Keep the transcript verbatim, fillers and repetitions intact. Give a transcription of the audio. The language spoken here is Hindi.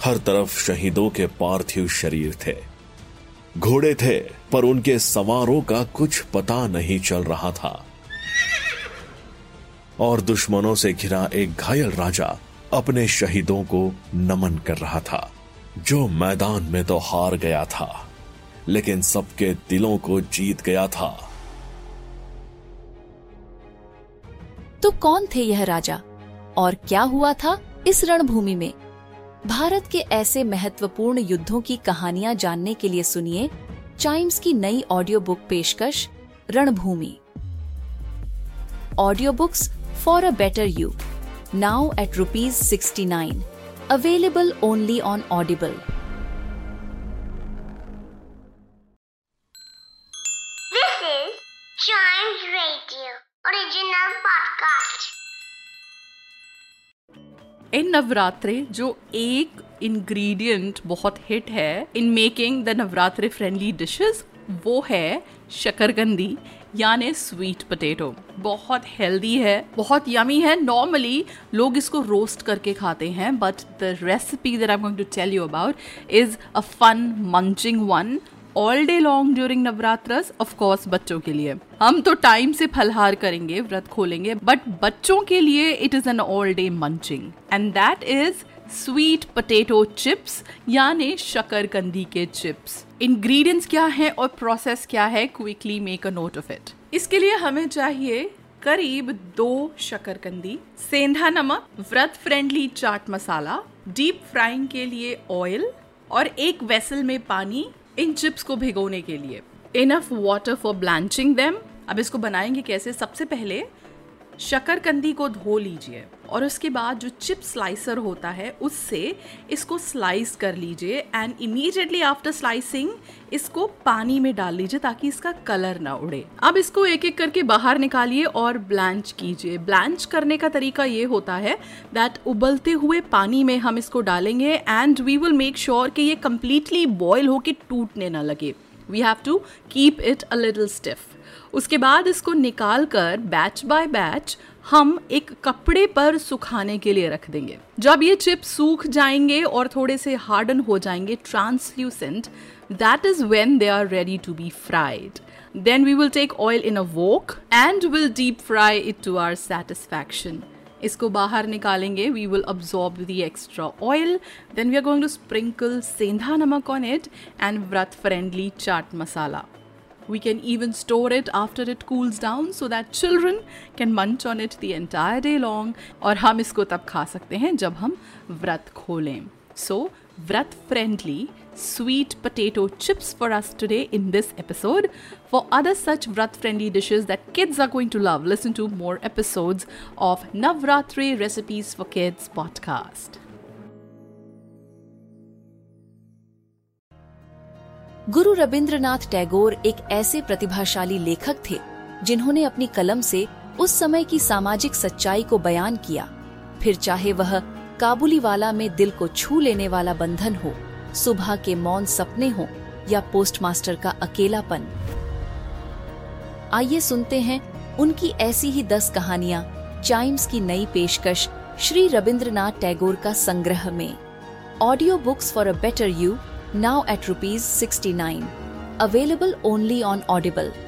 हर तरफ शहीदों के पार्थिव शरीर थे। घोड़े थे, पर उनके सवारों का कुछ पता नहीं चल रहा था। और दुश्मनों से घिरा एक घायल राजा अपने शहीदों को नमन कर रहा था, जो मैदान में तो हार गया था, लेकिन सबके दिलों को जीत गया था। तो कौन थे यह राजा और क्या हुआ था इस रणभूमि में? भारत के ऐसे महत्वपूर्ण युद्धों की कहानियां जानने के लिए सुनिए चाइम्स की नई ऑडियो बुक पेशकश Ranbhoomi. Audio books for a better you, now at rupees sixty nine, available only on Audible. This is Chimes Radio original podcast. In नवरात्रे जो एक इंग्रेडिएंट बहुत हिट है इन मेकिंग द नवरात्रे फ्रेंडली डिशेस, वो है शकरकंदी यानी स्वीट पोटैटो। बहुत हेल्दी है, बहुत यमी है। नॉर्मली लोग इसको रोस्ट करके खाते हैं, but the recipe that I am going to tell you about is a fun munching one all day long during नवरात्रस। ऑफ कोर्स बच्चों के लिए हम तो टाइम से फलहार करेंगे, व्रत खोलेंगे, बट बच्चों के लिए it is an all day munching and that is sweet potato chips यानी शकरकंदी के चिप्स। इंग्रेडिएंट्स क्या है और प्रोसेस क्या है, quickly make a note of it. इसके लिए हमें चाहिए करीब दो शकरकंदी, सेंधा नमक, व्रत friendly chaat masala, deep frying के लिए ऑयल और एक वेसल में पानी इन चिप्स को भिगोने के लिए। Enough water for blanching them. अब इसको बनाएंगे कैसे? सबसे पहले शकरकंदी को धो लीजिए और उसके बाद जो चिप स्लाइसर होता है उससे इसको स्लाइस कर लीजिए एंड इमीडिएटली आफ्टर स्लाइसिंग इसको पानी में डाल लीजिए ताकि इसका कलर ना उड़े। अब इसको एक एक करके बाहर निकालिए और ब्लैंच कीजिए। ब्लैंच करने का तरीका ये होता है दैट उबलते हुए पानी में हम इसको डालेंगे and we will make sure कि ये कंप्लीटली बॉयल होके टूटने ना लगे। We have to keep it a little stiff. उसके बाद इसको निकाल कर बैच बाय बैच हम एक कपड़े पर सुखाने के लिए रख देंगे। जब ये चिप्स सूख जाएंगे और थोड़े से हार्डन हो जाएंगे, translucent, that is when they are ready to be fried. Then we will take oil in a wok and will deep fry it to our satisfaction. इसको बाहर निकालेंगे, we will absorb the extra oil. Then we are going to sprinkle सेंधा नमक on it and व्रत friendly chaat masala. We can even store it after it cools down so that children can munch on it the entire day long. और हम इसको तब खा सकते हैं जब हम व्रत खोलें. So, व्रत friendly sweet potato chips for us today in this episode. For other such व्रत friendly dishes that kids are going to love, listen to more episodes of Navratri Recipes for Kids podcast. गुरु रविंद्रनाथ टैगोर एक ऐसे प्रतिभाशाली लेखक थे जिन्होंने अपनी कलम से उस समय की सामाजिक सच्चाई को बयान किया, फिर चाहे वह काबुलीवाला में दिल को छू लेने वाला बंधन हो, सुबह के मौन सपने हो या पोस्टमास्टर का अकेलापन। आइए सुनते हैं उनकी ऐसी ही दस कहानियां चाइम्स की नई पेशकश श्री रविंद्रनाथ टैगोर का संग्रह में। Audio books for a better you, now at rupees sixty-nine, available only on Audible.